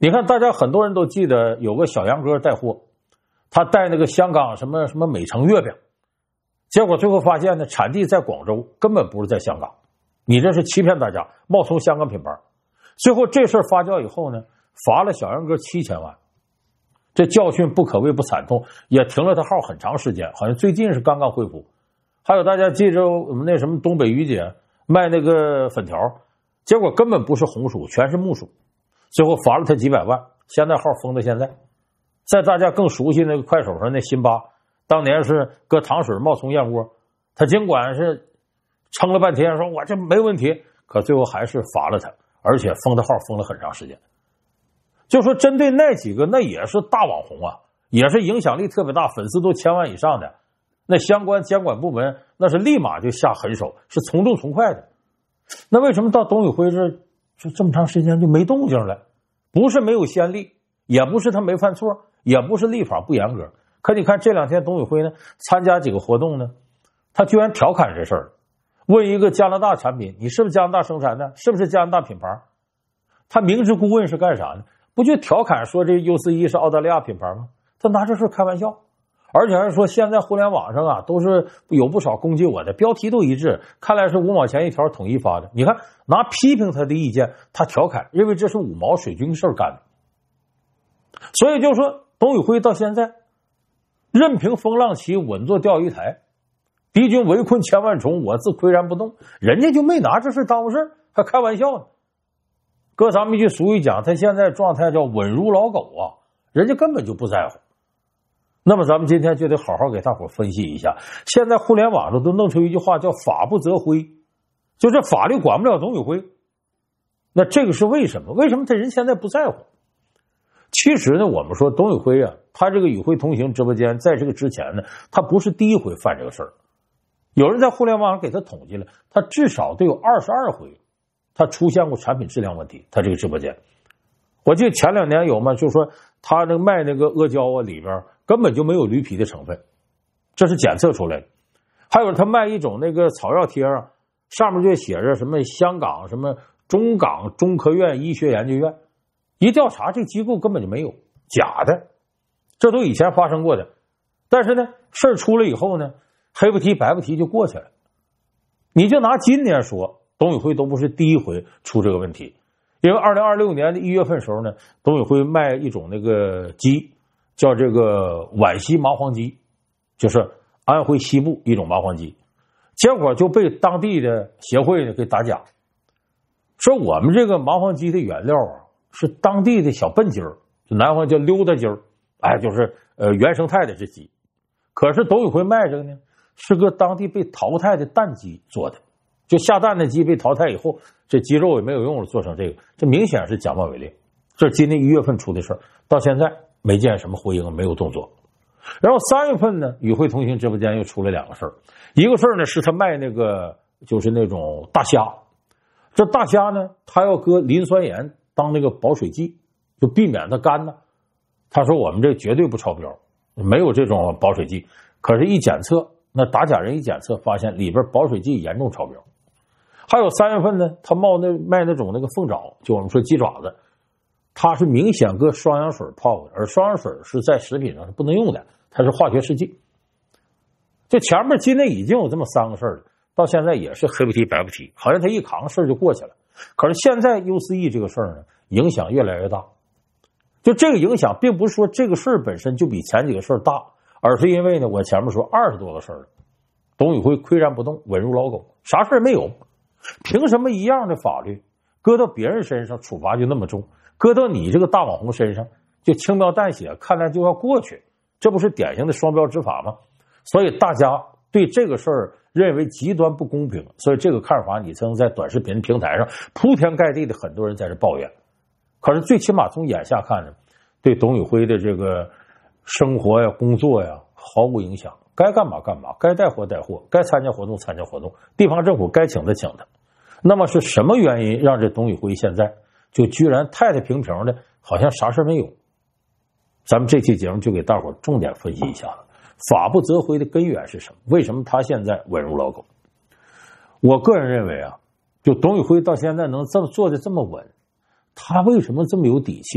你看，大家很多人都记得有个小杨哥带货，他带那个香港什么什么美城月饼，结果最后发现呢，产地在广州，根本不是在香港。你这是欺骗大家，冒充香港品牌。最后这事发酵以后呢，罚了小杨哥7000万。这教训不可谓不惨痛，也停了他号很长时间，好像最近是刚刚恢复。还有大家记着我们那什么东北于姐卖那个粉条，结果根本不是红薯，全是木薯，最后罚了他几百万，现在号封到现在。在大家更熟悉那个快手上那辛巴，当年是搁糖水冒充燕窝，他尽管是撑了半天说我这没问题，可最后还是罚了他，而且封的号封了很长时间。就说针对那几个，那也是大网红啊，也是影响力特别大，粉丝都1000万以上的，那相关监管部门那是立马就下狠手，是从重从快的。那为什么到董宇辉这么长时间就没动静了？不是没有先例，也不是他没犯错，也不是立法不严格。可你看这2天董宇辉呢参加几个活动呢，他居然调侃这事儿，问一个加拿大产品，你是不是加拿大生产的？是不是加拿大品牌？他明知故问是干啥呢？不就调侃说这 U41 是澳大利亚品牌吗？他拿这事开玩笑，而且还说现在互联网上啊都是有不少攻击我的，标题都一致，看来是5毛钱一条统一发的。你看拿批评他的意见，他调侃，认为这是5毛水军事干的。所以就说董宇辉到现在任凭风浪起，稳坐钓鱼台，敌军围困千万重，我自岿然不动，人家就没拿这事当回事，还开玩笑呢。搁咱们一句俗语讲，他现在状态叫稳如老狗啊，人家根本就不在乎。那么咱们今天就得好好给大伙分析一下，现在互联网上都弄出一句话叫法不责灰，就这法律管不了董宇辉。那这个是为什么？为什么他人现在不在乎？其实呢，我们说董宇辉啊，他这个与会同行直播间在这个之前呢，他不是第一回犯这个事儿。有人在互联网上给他统计了，他至少得有22回他出现过产品质量问题，他这个直播间。我记得前2年有嘛，就说他那个卖那个阿胶啊，里边根本就没有驴皮的成分，这是检测出来的。还有他卖一种那个草药贴啊，上面就写着什么香港什么中港中科院医学研究院，一调查这机构根本就没有，假的，这都以前发生过的。但是呢，事儿出了以后呢，黑不提白不提就过去了。你就拿今年说，董宇辉都不是第一回出这个问题，因为2026年的1月份时候呢，董宇辉卖一种那个鸡，叫这个皖西麻黄鸡，就是安徽西部一种麻黄鸡，结果就被当地的协会呢给打假，说我们这个麻黄鸡的原料啊是当地的小笨鸡儿，就南方叫溜达鸡儿，哎，就是原生态的这鸡，可是董宇辉卖这个呢是个当地被淘汰的蛋鸡做的。就下蛋的鸡被淘汰以后，这鸡肉也没有用了，做成这个，这明显是假冒伪劣。这是今年1月份出的事儿，到现在没见什么回应，没有动作。然后3月份呢，与会同行直播间又出了2个事儿，一个事儿呢是他卖那个就是那种大虾，这大虾呢他要搁磷酸盐当那个保水剂，就避免它干呢。他说我们这绝对不超标，没有这种保水剂，可是一检测，那打假人一检测发现里边保水剂严重超标。还有3月份呢，他卖那种那个凤爪，就我们说鸡爪子，它是明显搁双氧水泡的，而双氧水是在食品上是不能用的，它是化学试剂。这前面今天已经有这么3个事儿了，到现在也是黑不提白不提，好像他一扛事儿就过去了。可是现在 U41 这个事儿呢，影响越来越大。就这个影响，并不是说这个事儿本身就比前几个事儿大，而是因为呢，我前面说20多个事儿了，董宇辉岿然不动，稳如老狗，啥事儿没有。凭什么一样的法律搁到别人身上处罚就那么重，搁到你这个大网红身上就轻描淡写，看来就要过去，这不是典型的双标执法吗？所以大家对这个事儿认为极端不公平，所以这个看法你曾在短视频平台上铺天盖地的很多人在这抱怨。可是最起码从眼下看呢，对董宇辉的这个生活呀工作呀毫无影响，该干嘛干嘛，该带货带货，该参加活动参加活动，地方政府该请的请的。那么是什么原因让这董宇辉现在就居然太太平平的，好像啥事没有？咱们这期节目就给大伙重点分析一下了，法不责灰的根源是什么？为什么他现在稳如老狗？我个人认为啊，就董宇辉到现在能这么做的这么稳，他为什么这么有底气呢？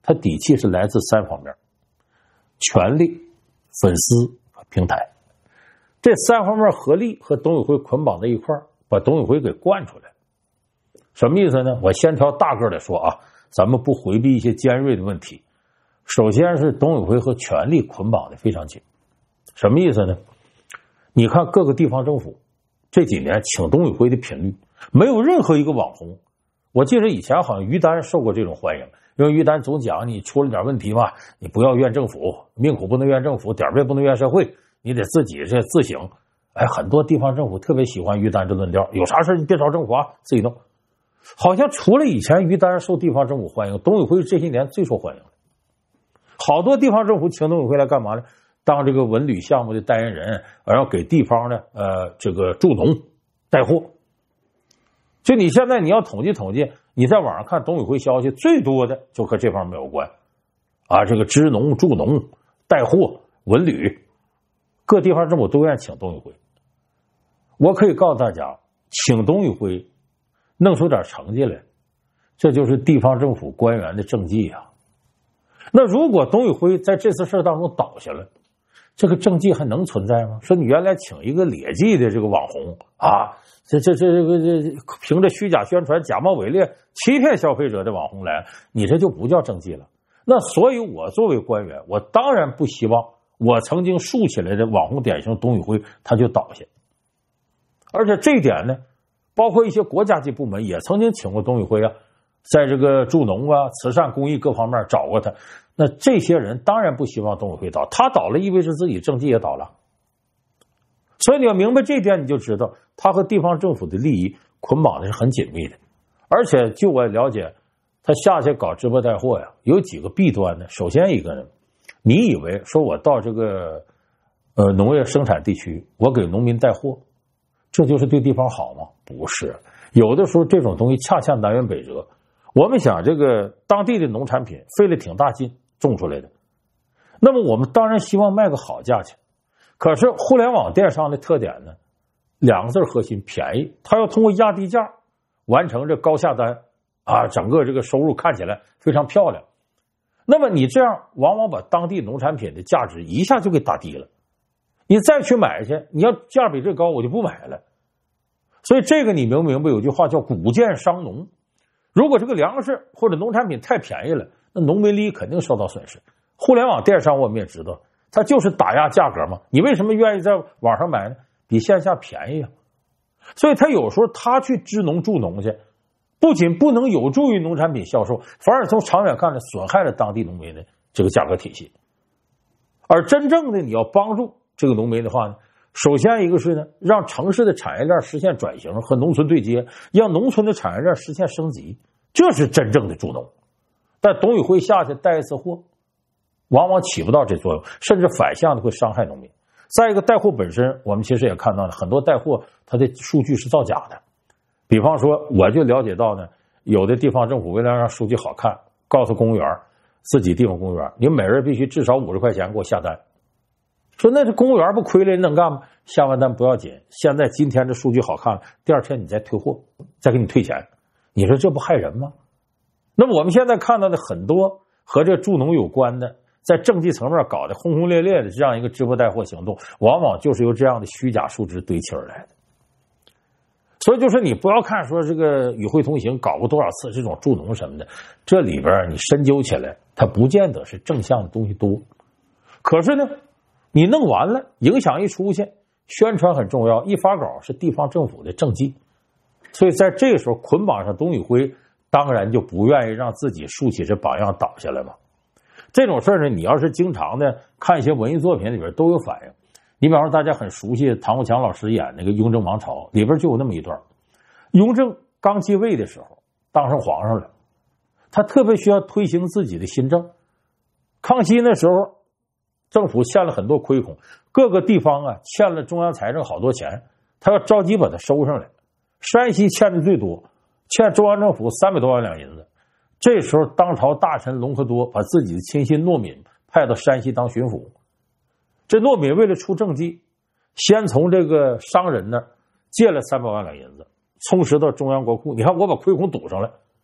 他底气是来自3方面：权力、粉丝和平台。这3方面合力和董宇辉捆绑在一块儿，把董宇辉给惯出来。什么意思呢？我先挑大个的说啊，咱们不回避一些尖锐的问题。首先是董宇辉和权力捆绑的非常紧。什么意思呢？你看各个地方政府这几年请董宇辉的频率，没有任何一个网红。我记得以前好像于丹受过这种欢迎，因为于丹总讲你出了点问题嘛，你不要怨政府，命苦不能怨政府，点背不能怨社会，你得自己这自省。哎，很多地方政府特别喜欢于丹这论调，有啥事你别找政府啊，自己弄。好像除了以前于丹受地方政府欢迎，董宇辉这些年最受欢迎了。好多地方政府请董宇辉来干嘛呢？当这个文旅项目的代言人，然后给地方的这个助农带货。就你现在你要统计统计，你在网上看董宇辉消息最多的就和这方面有关啊，这个支农助农带货文旅，各地方政府都愿意请董宇辉。我可以告诉大家，请董宇辉弄出点成绩来，这就是地方政府官员的政绩啊。那如果董宇辉在这次事当中倒下了，这个政绩还能存在吗？说你原来请一个劣迹的这个网红啊，这凭着虚假宣传、假冒伪劣、欺骗消费者的网红来，你这就不叫政绩了。那所以我作为官员，我当然不希望我曾经竖起来的网红典型董宇辉他就倒下。而且这一点呢，包括一些国家级部门也曾经请过董宇辉啊，在这个助农啊、慈善公益各方面找过他。那这些人当然不希望董宇辉倒，他倒了意味着自己政绩也倒了。所以你要明白这一点，你就知道他和地方政府的利益捆绑的是很紧密的。而且据我了解，他下去搞直播带货呀，有几个弊端呢。首先一个呢，你以为说我到这个农业生产地区，我给农民带货，这就是对地方好吗？不是，有的时候这种东西恰恰南辕北辙。我们想这个当地的农产品费了挺大劲种出来的，那么我们当然希望卖个好价钱。可是互联网电商的特点呢，2个字核心：便宜。它要通过压低价完成这高下单啊，整个这个收入看起来非常漂亮。那么你这样往往把当地农产品的价值一下就给打低了，你再去买去，你要价比这高我就不买了。所以这个你明不明白？有句话叫谷贱伤农。如果这个粮食或者农产品太便宜了，那农民利益肯定受到损失。互联网电商我们也知道，它就是打压价格嘛。你为什么愿意在网上买呢？比线下便宜啊。所以他有时候他去支农助农去，不仅不能有助于农产品销售，反而从长远看呢，损害了当地农民的这个价格体系。而真正的你要帮助这个农民的话呢，首先一个是呢，让城市的产业链实现转型和农村对接，让农村的产业链实现升级，这是真正的助农。但董宇辉下去带一次货，往往起不到这作用，甚至反向的会伤害农民。再一个，带货本身我们其实也看到了很多带货它的数据是造假的。比方说我就了解到呢，有的地方政府为了让数据好看，告诉公务员，自己地方公务员，你每人必须至少50块钱给我下单。说那这公务员不亏了，你能干吗？下完单不要紧，现在今天这数据好看了，第2天你再退货，再给你退钱，你说这不害人吗？那么我们现在看到的很多和这助农有关的，在政绩层面搞得轰轰烈烈的这样一个直播带货行动，往往就是由这样的虚假数值堆砌而来的。所以就是你不要看说这个与会同行搞过多少次这种助农什么的，这里边你深究起来，它不见得是正向的东西多。可是呢，你弄完了，影响一出现，宣传很重要，一发稿是地方政府的政绩。所以在这个时候捆绑上董宇辉，当然就不愿意让自己竖起这榜样倒下来嘛。这种事呢，你要是经常的看一些文艺作品里边都有反应。你比方说大家很熟悉唐国强老师演那个《雍正王朝》，里边就有那么一段，雍正刚继位的时候当上皇上了，他特别需要推行自己的新政。康熙那时候政府欠了很多亏空，各个地方啊欠了中央财政好多钱，他要着急把它收上来。山西欠的最多，欠中央政府300多万两银子。这时候当朝大臣隆科多把自己的亲信诺敏派到山西当巡抚。这诺敏为了出政绩，先从这个商人那儿借了300万两银子，充实到中央国库。你看我把亏空堵上了，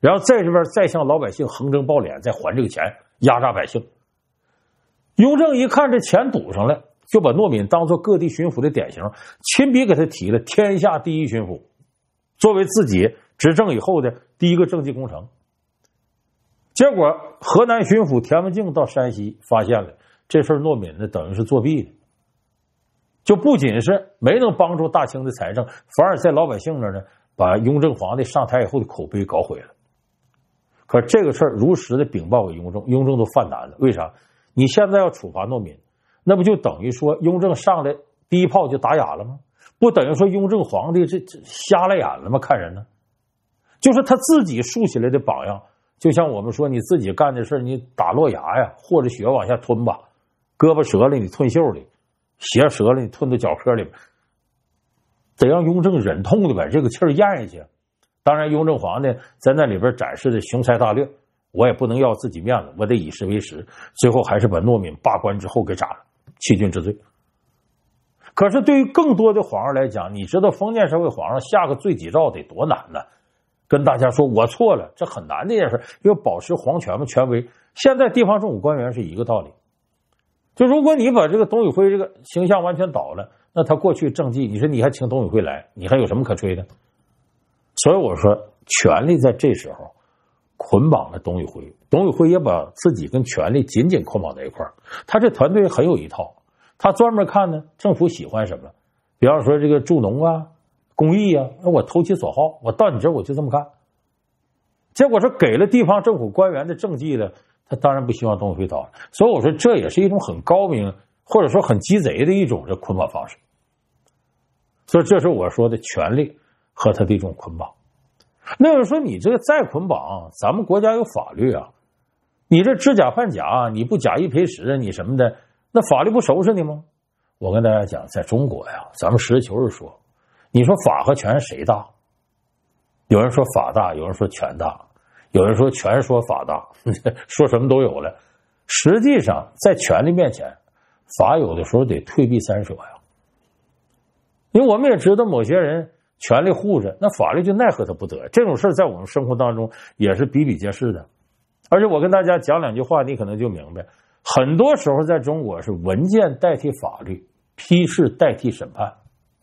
然后在这边再向老百姓横征暴敛，再还这个钱，压榨百姓。雍正一看这钱堵上了，就把诺敏当做各地巡抚的典型，亲笔给他提了天下第一巡抚，作为自己执政以后的第一个政绩工程。结果河南巡抚田文镜到山西发现了这事，诺敏呢等于是作弊的，就不仅是没能帮助大清的财政，反而在老百姓那儿呢把雍正皇帝上台以后的口碑搞毁了。可这个事儿如实的禀报给雍正，雍正都犯难了。为啥？你现在要处罚诺敏，那不就等于说雍正上来第一炮就打哑了吗？不等于说雍正皇帝这瞎了眼了吗？看人呢，就是他自己竖起来的榜样。就像我们说你自己干的事，你打落牙呀，或者血往下吞吧，胳膊折了你吞袖里，鞋折了你吞到脚壳里，得让雍正忍痛的把这个气儿咽下去。当然雍正皇帝在那里边展示的雄才大略，我也不能要自己面子，我得以事为实，最后还是把诺敏罢官之后给斩了，欺君之罪。可是对于更多的皇上来讲，你知道封建社会皇上下个罪己诏得多难呢？跟大家说我错了，这很难的一件事，要保持皇权嘛，权威。现在地方政府官员是一个道理，就如果你把这个董宇辉这个形象完全倒了，那他过去政绩，你说你还请董宇辉来，你还有什么可吹的？所以我说权力在这时候捆绑了董宇辉，董宇辉也把自己跟权力紧紧捆绑在一块儿。他这团队很有一套，他专门看呢政府喜欢什么，比方说这个助农啊、公益啊，那我投其所好，我到你这儿我就这么干。结果是给了地方政府官员的政绩了，他当然不希望董宇辉倒了。所以我说这也是一种很高明或者说很鸡贼的一种这捆绑方式。所以这是我说的权力和他的一种捆绑。那有人说你这个再捆绑，咱们国家有法律啊，你这知假犯假，你不假一赔十，你什么的，那法律不收拾你吗？我跟大家讲，在中国呀，咱们实事求是说，你说法和权谁大？有人说法大，有人说权大，有人说权说法大，说什么都有了。实际上在权力面前，法有的时候得退避三舍呀。因为我们也知道某些人权力护着，那法律就奈何他不得。这种事在我们生活当中也是比比皆是的。而且我跟大家讲两句话，你可能就明白，很多时候在中国是文件代替法律，批示代替审判。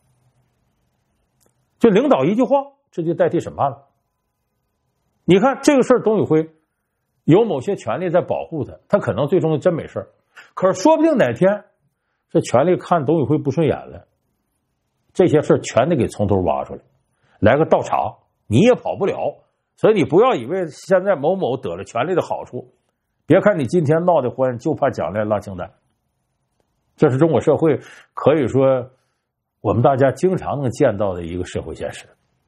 就领导一句话，这就代替审判了。你看这个事儿，董宇辉有某些权力在保护他，他可能最终真没事，可是说不定哪天这权力看董宇辉不顺眼了，这些事全得给从头挖出来，来个倒查，你也跑不了。所以你不要以为现在某某得了权力的好处，别看你今天闹得欢，就怕将来拉清单。这是中国社会可以说我们大家经常能见到的一个社会现实。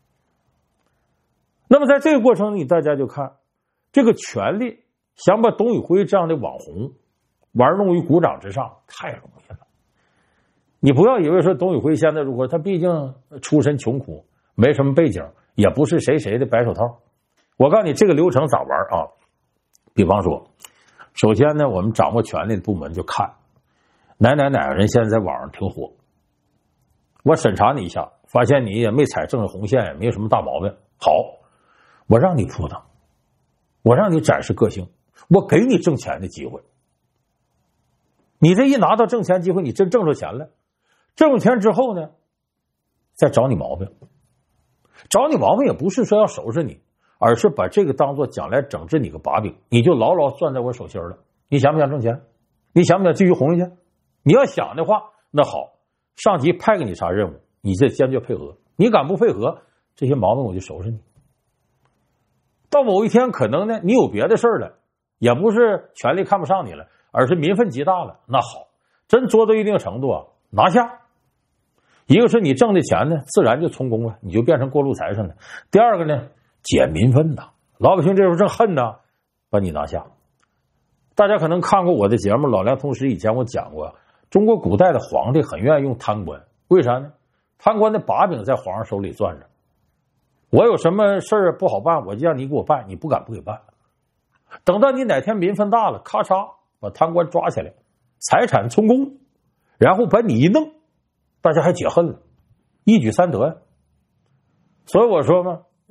那么在这个过程里，大家就看这个权力想把董宇辉这样的网红玩弄于股掌之上，太容易了。你不要以为说董宇辉现在如何，他毕竟出身穷苦，没什么背景，也不是谁的白手套。我告诉你这个流程咋玩啊？比方说，首先呢，我们掌握权力的部门就看哪个人现在在网上挺火，我审查你一下，发现你也没踩正红线，也没有什么大毛病，好，我让你扑腾，我让你展示个性，我给你挣钱的机会。你这一拿到挣钱机会，你真挣着钱了，挣着钱之后呢，再找你毛病。找你毛病也不是说要收拾你，而是把这个当做将来整治你个把柄，你就牢牢攥在我手心了。你想不想挣钱？你想不想继续红下去？你要想的话，那好，上级派给你啥任务，你这坚决配合。你敢不配合，这些毛病我就收拾你。到某一天可能呢，你有别的事了，也不是权力看不上你了，而是民愤极大了。那好，真做到一定程度啊，拿下。一个是你挣的钱呢，自然就充公了，你就变成过路财神了。第二个呢，解民愤呐，老百姓这时候正恨呐，把你拿下。大家可能看过我的节目《老梁通识》，以前我讲过，中国古代的皇帝很愿意用贪官，为啥呢？贪官的把柄在皇上手里攥着，我有什么事儿不好办，我就让你给我办，你不敢不给办。等到你哪天民愤大了，咔嚓把贪官抓起来，财产充公，然后把你一弄，大家还解恨了，一举三得呀。所以我说嘛，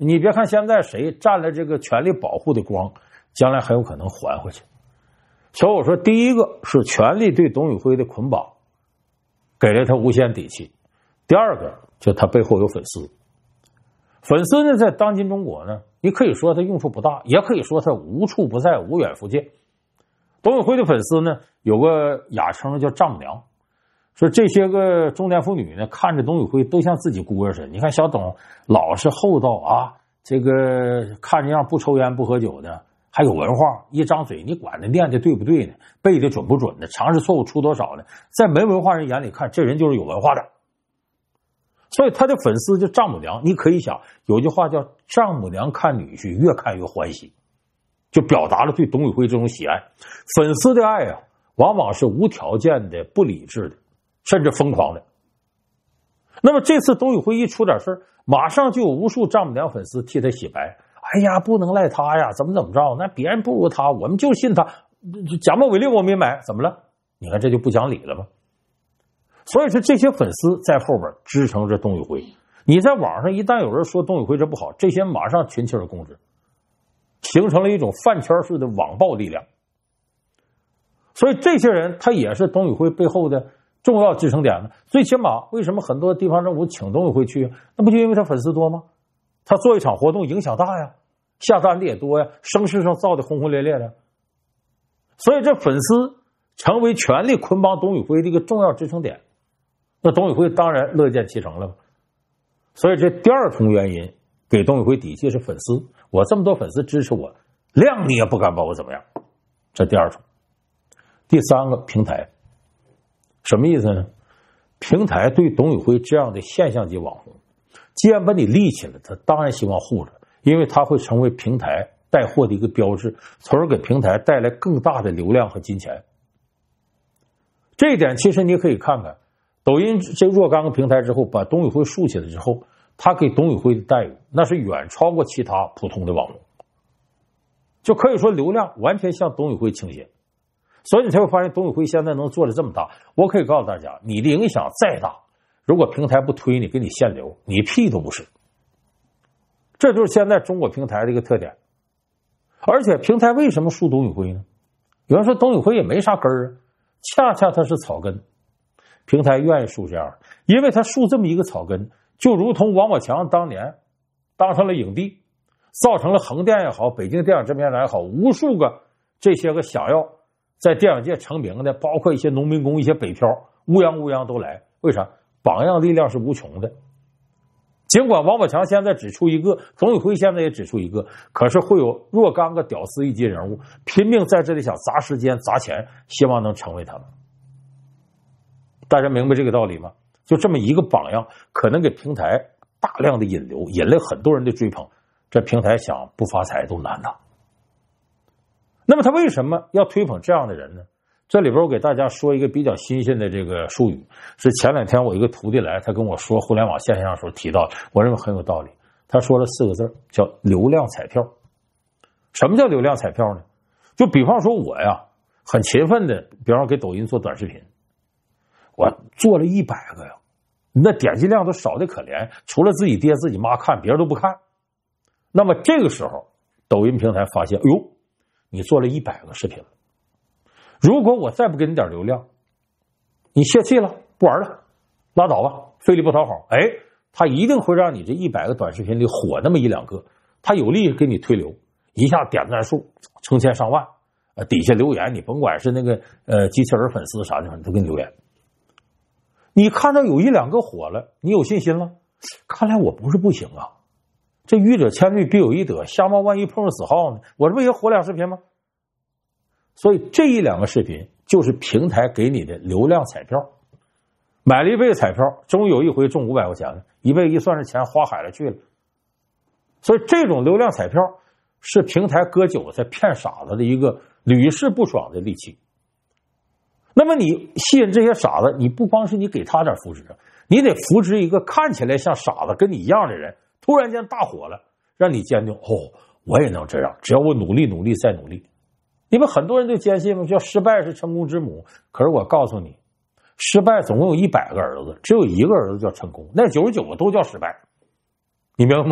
你别看现在谁占了这个权力保护的光，将来很有可能还回去。所以我说，第一个是权力对董宇辉的捆绑，给了他无限底气；第二个就他背后有粉丝。粉丝呢，在当今中国呢，你可以说他用处不大，也可以说他无处不在、无远弗届。董宇辉的粉丝呢，有个雅称叫丈母娘，说这些个中年妇女呢，看着董宇辉都像自己姑爷似的。你看小董老实厚道啊，这个看着样不抽烟不喝酒的，还有文化，一张嘴你管他念的对不对呢，背的准不准的，常识错误出多少呢？在没文化人眼里看，这人就是有文化的。所以他的粉丝就丈母娘，你可以想，有句话叫丈母娘看女婿越看越欢喜，就表达了对董宇辉这种喜爱。粉丝的爱啊，往往是无条件的、不理智的，甚至疯狂的。那么这次董宇辉一出点事，马上就有无数丈母娘粉丝替他洗白。哎呀，不能赖他呀，怎么着？那别人不如他，我们就信他。假冒伪劣我没买，怎么了？你看这就不讲理了吗？所以说这些粉丝在后边支撑着董宇辉。你在网上一旦有人说董宇辉这不好，这些马上群起而攻之，形成了一种饭圈式的网暴力量。所以这些人他也是董宇辉背后的重要支撑点呢。最起码为什么很多地方政府请董宇辉去，那不就因为他粉丝多吗？他做一场活动影响大呀，下单的也多呀，声势上造的轰轰烈烈的。所以这粉丝成为权力捆绑董宇辉的一个重要支撑点，那董宇辉当然乐见其成了。所以这第二重原因给董宇辉底气是粉丝，我这么多粉丝支持我，谅你也不敢把我怎么样，这第二重。第三个，平台。什么意思呢？平台对董宇辉这样的现象级网红，既然把你立起来，他当然希望护着，因为他会成为平台带货的一个标志，从而给平台带来更大的流量和金钱。这一点其实你可以看看抖音这若干个平台之后把董宇辉竖起来之后，他给董宇辉的待遇那是远超过其他普通的网红，就可以说流量完全向董宇辉倾斜。所以你才会发现董宇辉现在能做的这么大。我可以告诉大家，你的影响再大，如果平台不推你，给你限流，你屁都不是。这就是现在中国平台的一个特点。而且平台为什么树董宇辉呢？有人说董宇辉也没啥根儿啊，恰恰他是草根。平台愿意树这样，因为他树这么一个草根，就如同王宝强当年当上了影帝，造成了横店也好，北京电影制片人也好，无数个这些个想要在电影界成名的，包括一些农民工、一些北漂，乌泱都来。为啥？榜样力量是无穷的。尽管王宝强现在只出一个，董宇辉现在也只出一个，可是会有若干个屌丝一级人物拼命在这里想砸时间、砸钱，希望能成为他们。大家明白这个道理吗？就这么一个榜样，可能给平台大量的引流，引来很多人的追捧，这平台想不发财都难呐。那么他为什么要推捧这样的人呢？这里边我给大家说一个比较新鲜的这个术语，是前两天我一个徒弟来，他跟我说互联网现象的时候提到，我认为很有道理。他说了4个字，叫流量彩票。什么叫流量彩票呢？就比方说我呀，很勤奋的，比方说给抖音做短视频，我做了100个呀，那点击量都少得可怜，除了自己爹自己妈看，别人都不看。那么这个时候抖音平台发现，哎呦，你做了100个视频了，如果我再不给你点流量，你泄气了，不玩了，拉倒吧，费力不讨好。哎，他一定会让你这100个短视频里火那么1、2个，他有力给你推流，一下点赞数成千上万，底下留言你甭管是那个机器人粉丝啥的，都给你留言。你看到有1、2个火了，你有信心了，看来我不是不行啊，这愚者千虑必有一得，瞎猫万一碰上死耗呢，我这不也火2视频吗？所以这1、2个视频就是平台给你的流量彩票。买了1倍彩票，终于有一回中500块钱了，1倍一算是钱花海了去了。所以这种流量彩票是平台割韭菜骗傻子的一个屡试不爽的利器。那么你吸引这些傻子，你不光是你给他点扶持，你得扶持一个看起来像傻子跟你一样的人，突然间大火了，让你坚定，我也能这样，只要我努力再努力。因为很多人就坚信嘛，叫失败是成功之母。可是我告诉你，失败总共有100个儿子，只有1个儿子叫成功，那99个都叫失败。你明白吗？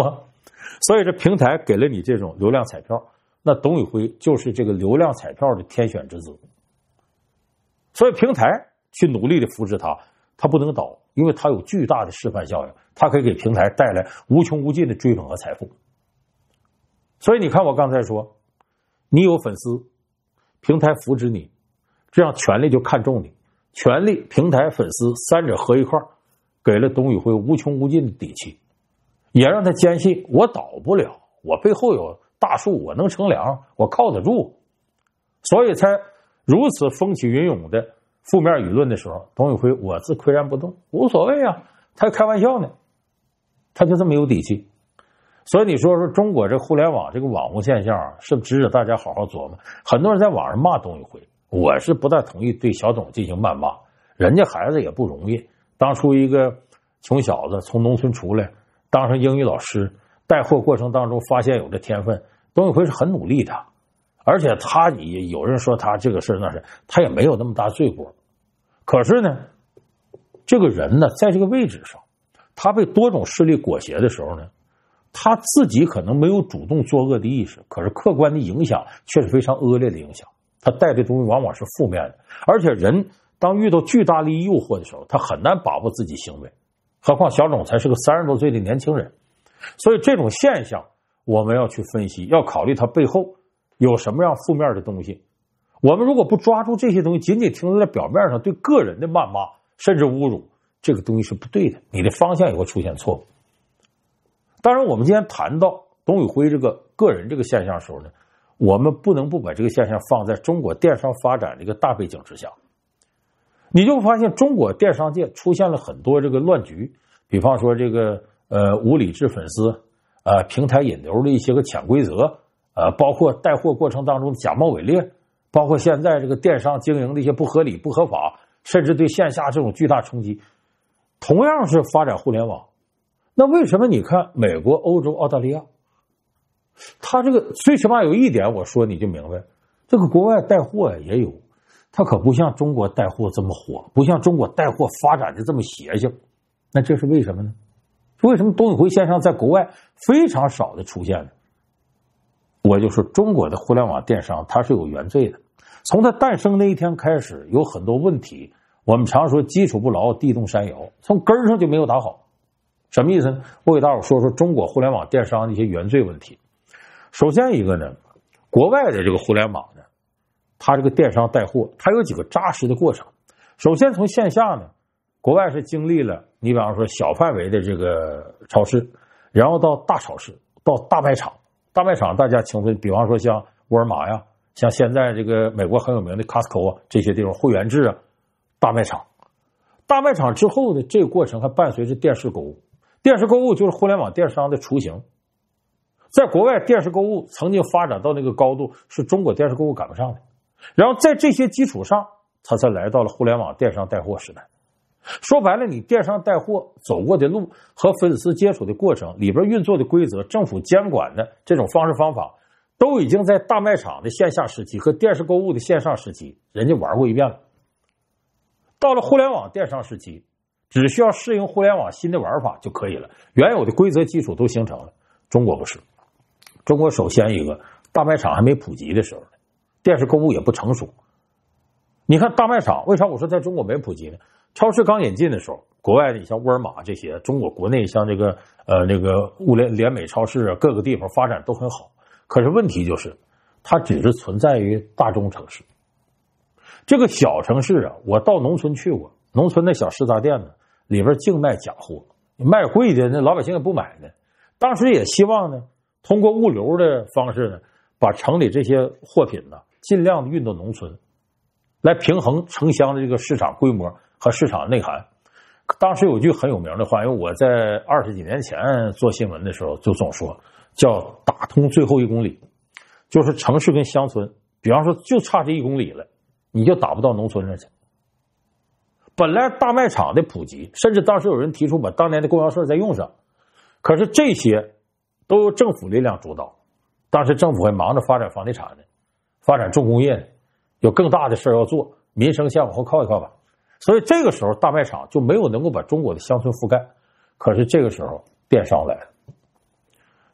所以这平台给了你这种流量彩票，那董宇辉就是这个流量彩票的天选之子。所以平台去努力的扶持他，他不能倒，因为他有巨大的示范效应，他可以给平台带来无穷无尽的追捧和财富。所以你看我刚才说，你有粉丝，平台扶持你，这样权力就看重你，权力、平台、粉丝三者合一块，给了董宇辉无穷无尽的底气，也让他坚信我倒不了，我背后有大树，我能乘凉，我靠得住，所以才如此风起云涌的负面舆论的时候，董宇辉我自岿然不动，无所谓啊，他还开玩笑呢，他就这么有底气。所以你说中国这互联网这个网红现象是不是值得大家好好琢磨？很多人在网上骂董宇辉，我是不太同意对小董进行谩骂，人家孩子也不容易，当初一个穷小子从农村出来，当上英语老师，带货过程当中发现有这天分，董宇辉是很努力的，而且他也有人说他这个事那是他也没有那么大罪过，可是呢，这个人呢，在这个位置上，他被多种势力裹挟的时候呢，他自己可能没有主动作恶的意识，可是客观的影响却是非常恶劣的影响，他带的东西往往是负面的，而且人当遇到巨大利益诱惑的时候，他很难把握自己行为，何况小董才是个30多岁的年轻人。所以这种现象我们要去分析，要考虑它背后有什么样负面的东西。我们如果不抓住这些东西，仅仅停留在表面上对个人的谩骂甚至侮辱，这个东西是不对的，你的方向也会出现错误。当然我们今天谈到董宇辉这个个人这个现象的时候呢，我们不能不把这个现象放在中国电商发展这个大背景之下。你就发现中国电商界出现了很多这个乱局，比方说这个无理治粉丝，平台引流的一些个潜规则，包括带货过程当中的假冒伪劣，包括现在这个电商经营的一些不合理不合法，甚至对线下这种巨大冲击。同样是发展互联网，那为什么你看美国、欧洲、澳大利亚，他这个最起码有一点我说你就明白，这个国外带货也有，他可不像中国带货这么火，不像中国带货发展的这么邪性。那这是为什么呢？为什么董宇辉线上在国外非常少的出现呢？我就说中国的互联网电商它是有原罪的，从它诞生那一天开始有很多问题，我们常说基础不牢地动山摇，从根儿上就没有打好。什么意思呢？我给大伙说说中国互联网电商的一些原罪问题。首先一个呢，国外的这个互联网呢，它这个电商带货它有几个扎实的过程。首先从线下呢，国外是经历了你比方说小范围的这个超市，然后到大超市，到大卖场。大卖场大家清楚，比方说像沃尔玛呀，像现在这个美国很有名的 Costco 啊，这些地方会员制啊，大卖场。大卖场之后呢，这个过程还伴随着电视购物。电视购物就是互联网电商的雏形。在国外电视购物曾经发展到那个高度，是中国电视购物赶不上的。然后在这些基础上，它才来到了互联网电商带货时代。说白了，你电商带货走过的路和粉丝接触的过程里边运作的规则，政府监管的这种方式方法，都已经在大卖场的线下时期和电视购物的线上时期人家玩过一遍了。到了互联网电商时期，只需要适应互联网新的玩法就可以了，原有的规则基础都形成了。中国不是，中国首先一个大卖场还没普及的时候，电视购物也不成熟。你看大卖场为啥我说在中国没普及呢？超市刚引进的时候，国外的像沃尔玛这些，中国国内像这个那个物联美超市啊，各个地方发展都很好。可是问题就是它只是存在于大中城市。这个小城市啊，我到农村去过，农村的小食杂店呢，里边净卖假货，卖贵的那老百姓也不买呢。当时也希望呢，通过物流的方式呢，把城里这些货品呢尽量的运到农村，来平衡城乡的这个市场规模和市场内涵。当时有句很有名的话，因为我在20几年前做新闻的时候就总说，叫打通最后1公里，就是城市跟乡村，比方说就差这1公里了，你就打不到农村上去。本来大卖场的普及，甚至当时有人提出把当年的供销社再用上，可是这些都由政府力量主导。当时政府还忙着发展房地产呢，发展重工业呢，有更大的事要做，民生先往后靠一靠吧。所以这个时候大卖场就没有能够把中国的乡村覆盖。可是这个时候电商来了，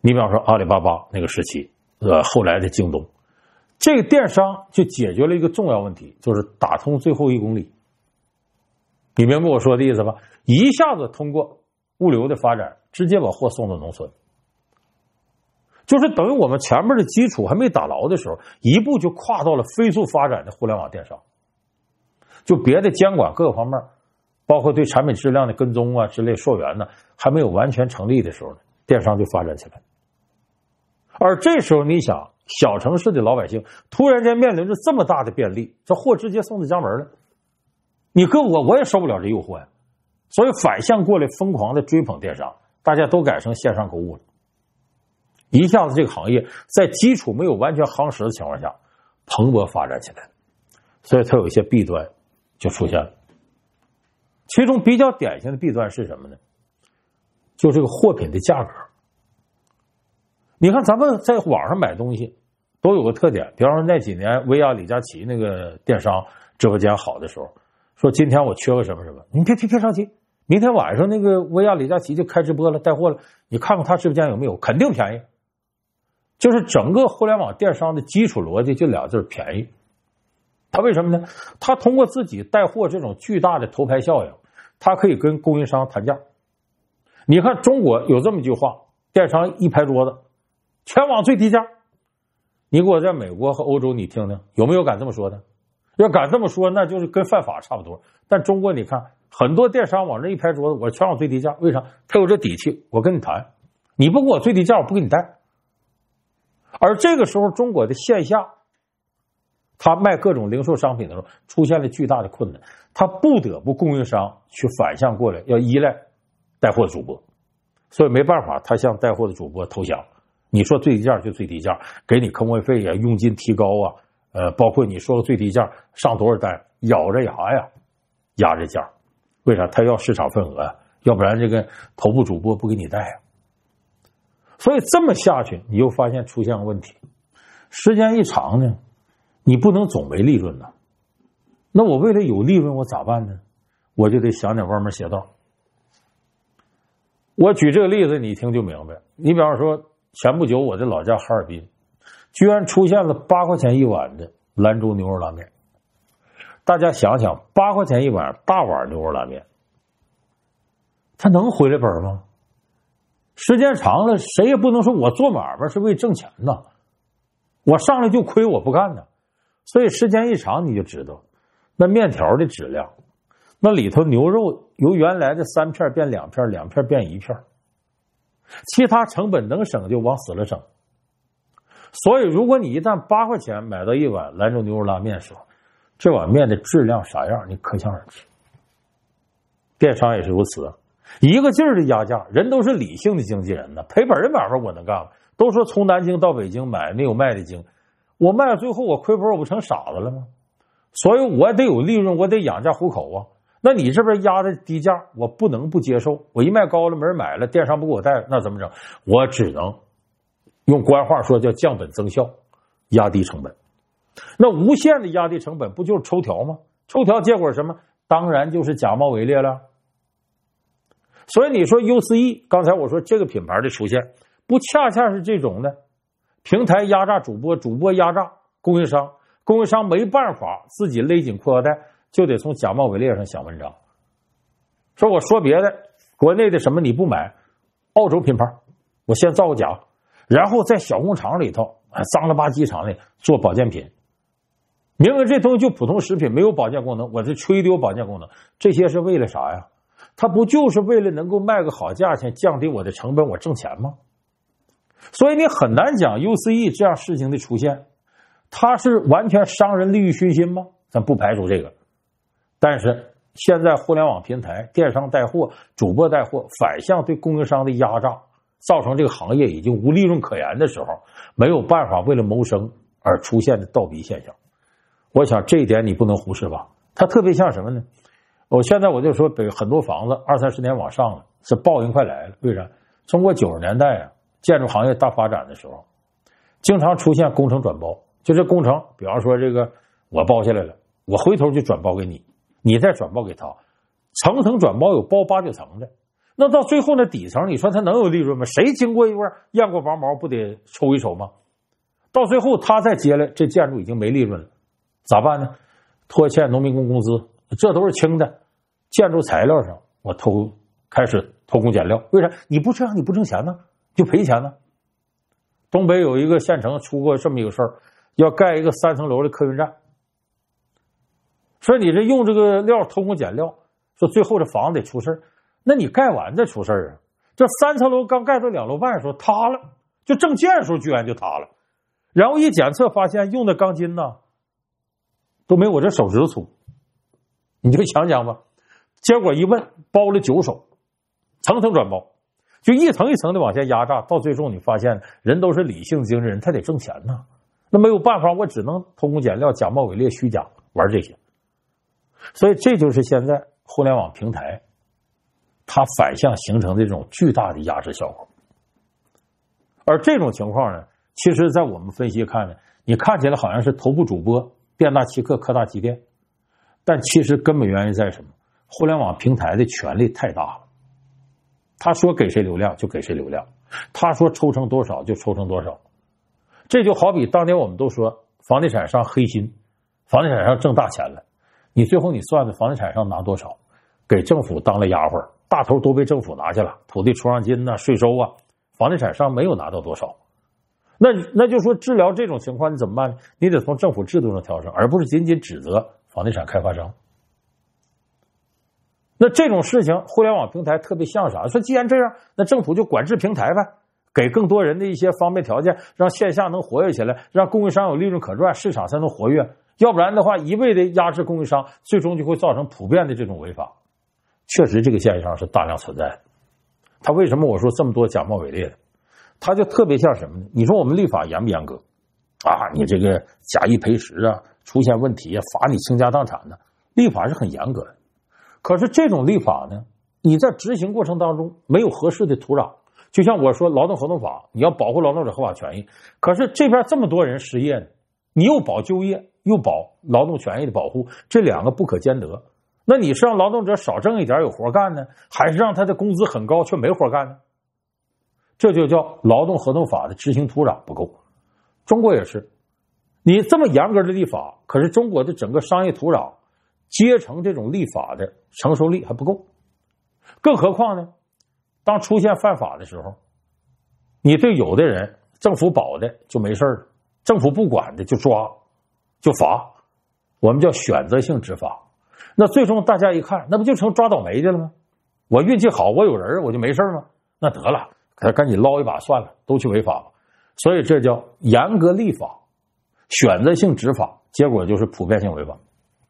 你比方说阿里巴巴那个时期，后来的京东，这个电商就解决了一个重要问题，就是打通最后1公里。你明白我说的意思吧？一下子通过物流的发展，直接把货送到农村，就是等于我们前面的基础还没打牢的时候，一步就跨到了飞速发展的互联网电商。就别的监管各个方面，包括对产品质量的跟踪啊之类溯源呢，还没有完全成立的时候呢，电商就发展起来。而这时候你想，小城市的老百姓突然间面临着这么大的便利，这货直接送到家门了，你搁我也受不了这诱惑呀，所以反向过来疯狂的追捧电商，大家都改成线上购物了。一下子这个行业在基础没有完全夯实的情况下蓬勃发展起来，所以它有一些弊端就出现了。其中比较典型的弊端是什么呢？就这个货品的价格。你看咱们在网上买东西都有个特点，比方说那几年薇娅李佳琦那个电商直播间好的时候，说今天我缺个什么什么，你别着急，明天晚上那个薇娅李佳琦就开直播了，带货了，你看看他直播间有没有，肯定便宜。就是整个互联网电商的基础逻辑就俩字，便宜。他为什么呢？他通过自己带货这种巨大的头牌效应，他可以跟供应商谈价。你看中国有这么一句话，电商一拍桌子，全网最低价。你给我在美国和欧洲你听听，有没有敢这么说的？要敢这么说，那就是跟犯法差不多。但中国你看很多电商往这一拍桌子，我全网最低价，为啥？他有这底气，我跟你谈，你不给我最低价，我不给你带。而这个时候中国的线下他卖各种零售商品的时候出现了巨大的困难，他不得不供应商去反向过来要依赖带货主播，所以没办法，他向带货的主播投降。你说最低价就最低价，给你坑位费呀，佣金提高啊，包括你说个最低价上多少单，咬着牙呀压着价。为啥？他要市场份额呀，要不然这个头部主播不给你带呀。所以这么下去，你又发现出现个问题，时间一长呢，你不能总没利润呢。那我为了有利润，我咋办呢？我就得想点歪门邪道。我举这个例子，你一听就明白。你比方说，前不久我的老家哈尔滨，居然出现了8块钱一碗的兰州牛肉拉面。大家想想，8块钱一碗大碗牛肉拉面，它能回来本吗？时间长了，谁也不能说我做买卖是为挣钱呢，我上来就亏，我不干呢。所以时间一长，你就知道那面条的质量，那里头牛肉由原来的3片变2片，2片变1片，其他成本能省就往死了省。所以如果你一旦8块钱买到一碗兰州牛肉拉面的时候，这碗面的质量啥样你可想而知。电商也是如此，一个劲儿的压价，人都是理性的经纪人呢，赔本的买卖我能干吗？都说从南京到北京买没有卖的精，我卖到最后我亏本，我不成傻子了吗？所以我得有利润，我得养家糊口啊。那你这边压的低价，我不能不接受。我一卖高了没人买了，电商不给我带，那怎么整？我只能用官话说叫降本增效，压低成本。那无限的压低成本，不就是抽条吗？抽条结果什么？当然就是假冒伪劣了。所以你说 UCE， 刚才我说这个品牌的出现，不恰恰是这种呢？平台压榨主播，主播压榨供应商，供应商没办法自己勒紧裤腰带，就得从假冒伪劣上想文章。说我说别的，国内的什么你不买，澳洲品牌，我先造个假，然后在小工厂里头脏了吧唧厂里做保健品，明明这东西就普通食品，没有保健功能，我这吹丢保健功能，这些是为了啥呀？它不就是为了能够卖个好价钱，降低我的成本，我挣钱吗？所以你很难讲 UCE 这样事情的出现，它是完全商人利欲熏心吗？咱不排除这个。但是现在互联网平台、电商带货、主播带货反向对供应商的压榨，造成这个行业已经无利润可言的时候，没有办法为了谋生而出现的倒逼现象。我想这一点你不能忽视吧？它特别像什么呢？现在我就说很多房子20-30年往上了，是报应快来了。为啥？中国90年代啊，建筑行业大发展的时候，经常出现工程转包，就这工程，比方说这个我包下来了，我回头就转包给你，你再转包给他，层层转包有包8-9层的， 那到最后呢，底层你说他能有利润吗？谁经过一波验过拔毛不得抽一手吗？到最后他再接来，这建筑已经没利润了，咋办呢？拖欠农民工工资，这都是轻的。建筑材料上我开始偷工减料，为啥？你不这样你不挣钱呢，就赔钱呢。东北有一个县城出过这么一个事儿，要盖一个3层楼的客运站，说你这用这个料偷工减料，说最后这房子得出事儿。那你盖完再出事儿啊？这3层楼刚盖到2楼半的时候塌了，就正建的时候居然就塌了。然后一检测发现用的钢筋呢都没我这手指头粗，你就想想吧。结果一问，包了9手，层层转包，就一层一层的往下压榨，到最终你发现人都是理性经纪人，他得挣钱呢。那没有办法，我只能偷工减料、假冒伪劣、虚假玩这些。所以这就是现在互联网平台它反向形成的这种巨大的压制效果。而这种情况呢，其实在我们分析看呢，你看起来好像是头部主播店大欺客、客大欺店，但其实根本原因在什么？互联网平台的权力太大了，他说给谁流量就给谁流量，他说抽成多少就抽成多少。这就好比当年我们都说房地产商黑心，房地产商挣大钱了，你最后你算算房地产商拿多少，给政府当了丫鬟，大头都被政府拿去了，土地出让金呐、税收啊，房地产商没有拿到多少。那就说治疗这种情况你怎么办呢？你得从政府制度上调整，而不是仅仅指责房地产开发商。那这种事情互联网平台特别像啥？说既然这样，那政府就管制平台呗，给更多人的一些方便条件，让线下能活跃起来，让供应商有利润可赚，市场才能活跃。要不然的话，一味的压制供应商，最终就会造成普遍的这种违法。确实这个现象是大量存在的。他为什么我说这么多假冒伪劣的？他就特别像什么呢？你说我们立法严不严格啊？你这个假一赔十啊，出现问题啊，罚你倾家荡产的，立法是很严格的。可是这种立法呢，你在执行过程当中没有合适的土壤。就像我说劳动合同法，你要保护劳动者合法权益，可是这边这么多人失业呢，你又保就业又保劳动权益的保护，这两个不可兼得。那你是让劳动者少挣一点有活干呢，还是让他的工资很高却没活干呢？这就叫劳动合同法的执行土壤不够。中国也是，你这么严格的立法，可是中国的整个商业土壤阶层这种立法的成熟力还不够。更何况呢，当出现犯法的时候，你对有的人政府保的就没事了，政府不管的就抓就罚，我们叫选择性执法。那最终大家一看，那不就成抓倒霉的了吗？我运气好，我有人我就没事吗？那得了，赶紧捞一把算了，都去违法了。所以这叫严格立法，选择性执法，结果就是普遍性违法。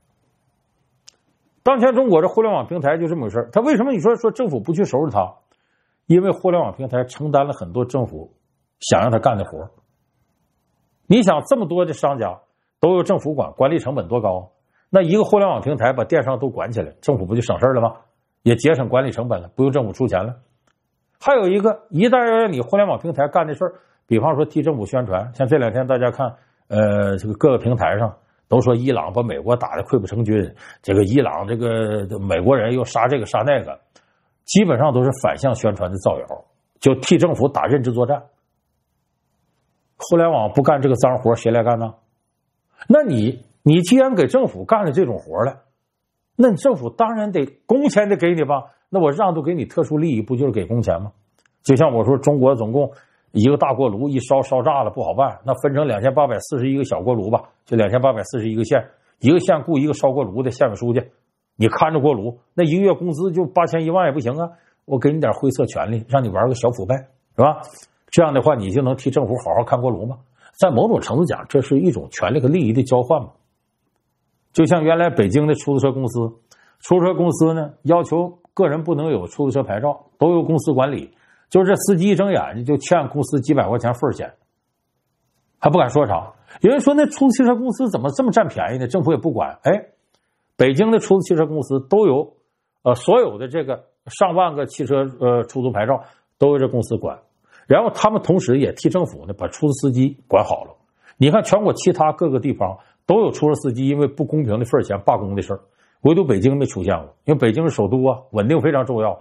当前中国这互联网平台就这么回事。他为什么你说政府不去收拾它？因为互联网平台承担了很多政府想让他干的活。你想这么多的商家都由政府管，管理成本多高？那一个互联网平台把电商都管起来，政府不就省事了吗？也节省管理成本了，不用政府出钱了。还有一个，一旦要让你互联网平台干的事儿，比方说替政府宣传，像这两天大家看这个各个平台上都说伊朗把美国打得溃不成军，这个伊朗这个美国人又杀这个杀那个，基本上都是反向宣传的造谣，就替政府打认知作战。互联网不干这个脏活，谁来干呢？那你既然给政府干了这种活了，那你政府当然得工钱得给你吧？那我让渡给你特殊利益，不就是给工钱吗？就像我说，中国总共一个大锅炉一烧炸了不好办，那分成2841个小锅炉吧，就2841个县，一个县雇一个烧锅炉的县委书记，你看着锅炉，那一个月工资就8000、1万也不行啊，我给你点灰色权利，让你玩个小腐败，是吧？这样的话，你就能替政府好好看锅炉吗？在某种程度讲，这是一种权利和利益的交换嘛。就像原来北京的出租车公司呢，要求个人不能有出租车牌照，都由公司管理。就是这司机一睁眼睛就欠公司几百块钱份钱，还不敢说啥。有人说那出租汽车公司怎么这么占便宜呢？政府也不管。北京的出租汽车公司都有所有的这个上万个汽车出租牌照都由这公司管，然后他们同时也替政府呢把出租司机管好了。你看全国其他各个地方都有出租司机因为不公平的份钱罢工的事儿，唯独北京没出现过，因为北京是首都啊，稳定非常重要。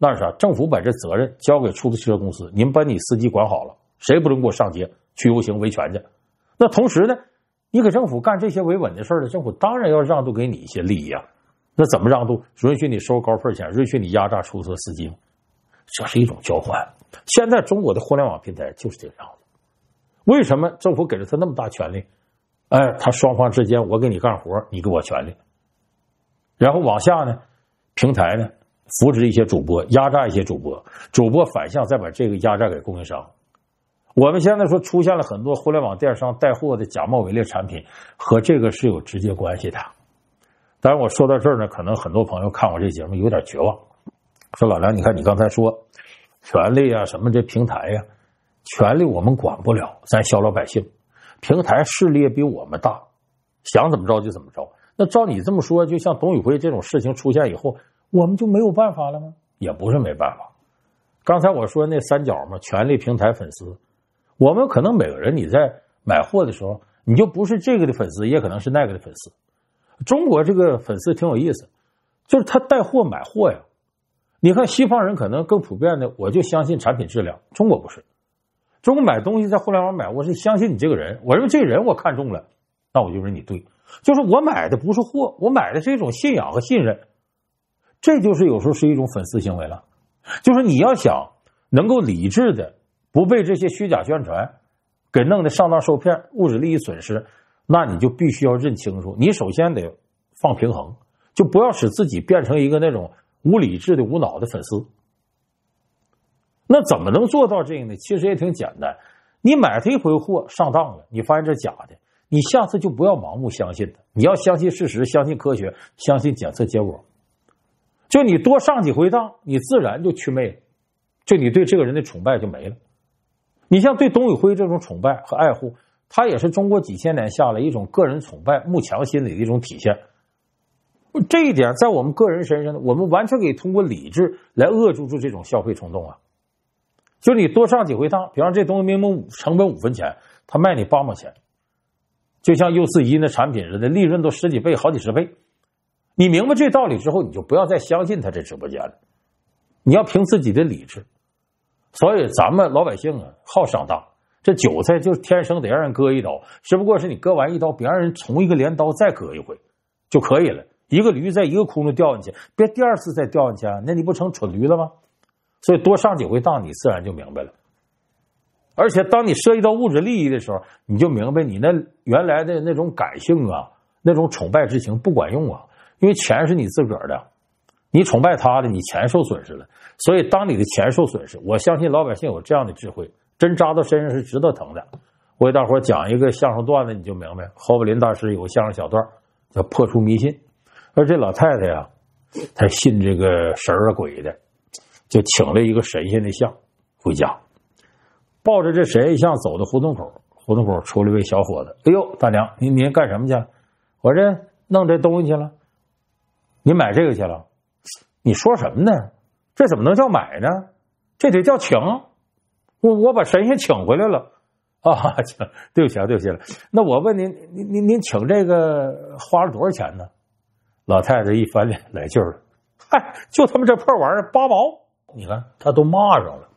那是啥？政府把这责任交给出租车公司，你们把你司机管好了，谁不能给我上街去游行维权去？那同时呢，你给政府干这些维稳的事儿呢，政府当然要让渡给你一些利益啊。那怎么让渡？允许你收高份钱，允许你压榨出租车司机吗？这是一种交换。现在中国的互联网平台就是这个样子。为什么政府给了他那么大权利？他双方之间我给你干活，你给我权利。然后往下呢，平台呢扶持一些主播，压榨一些主播，主播反向再把这个压榨给供应商。我们现在说出现了很多互联网电商带货的假冒伪劣产品，和这个是有直接关系的。当然我说到这儿呢，可能很多朋友看我这节目有点绝望，说老梁，你看你刚才说权利啊什么这平台啊，权利我们管不了，咱小老百姓，平台势力也比我们大，想怎么着就怎么着。那照你这么说，就像董宇辉这种事情出现以后，我们就没有办法了吗？也不是没办法。刚才我说那三角嘛，权利、平台、粉丝，我们可能每个人你在买货的时候，你就不是这个的粉丝，也可能是那个的粉丝。中国这个粉丝挺有意思，就是他带货买货呀。你看西方人可能更普遍的，我就相信产品质量，中国不是。中国买东西在互联网买，我是相信你这个人，我认为这个人我看中了，那我就认为你对。就是我买的不是货，我买的是一种信仰和信任，这就是有时候是一种粉丝行为了。就是你要想能够理智的不被这些虚假宣传给弄得上当受骗，物质利益损失，那你就必须要认清楚，你首先得放平衡，就不要使自己变成一个那种无理智的无脑的粉丝。那怎么能做到这个呢？其实也挺简单，你买他一回货上当了，你发现这假的，你下次就不要盲目相信它，你要相信事实，相信科学，相信检测结果。就你多上几回当，你自然就祛魅了，就你对这个人的崇拜就没了。你像对董宇辉这种崇拜和爱护，他也是中国几千年下来一种个人崇拜、慕强心理的一种体现。这一点在我们个人身上呢，我们完全可以通过理智来扼住这种消费冲动啊。就你多上几回当，比方这东西明明成本5分钱，他卖你8毛钱，就像641那产品似的，利润都10几倍、好几十倍。你明白这道理之后，你就不要再相信他这直播间了，你要凭自己的理智。所以咱们老百姓啊，好上当，这韭菜就天生得让人割一刀，只不过是你割完一刀，别让人从一个镰刀再割一回就可以了。一个驴在一个窟窿掉进去，别第二次再掉进去啊，那你不成蠢驴了吗？所以多上几回当，你自然就明白了。而且当你涉及到物质利益的时候，你就明白你那原来的那种感性啊，那种崇拜之情不管用啊，因为钱是你自个儿的，你崇拜他的，你钱受损失了。所以当你的钱受损失，我相信老百姓有这样的智慧，针扎到身上是值得疼的。我给大伙讲一个相声段子，你就明白。侯宝林大师有个相声小段叫破除迷信，而这老太太呀，她信这个神儿鬼的，就请了一个神仙的像回家，抱着这神仙像走到胡同口，胡同口出来一位小伙子，哎呦大娘，您干什么去了？我这弄这东西去了。你买这个去了？你说什么呢？这怎么能叫买呢？这得叫请。我把神仙请回来了啊！对不起啊，对不起了。那我问您请这个花了多少钱呢？老太太一翻脸来劲儿了，嗨，就他妈这破玩意儿8毛！你看他都骂上了。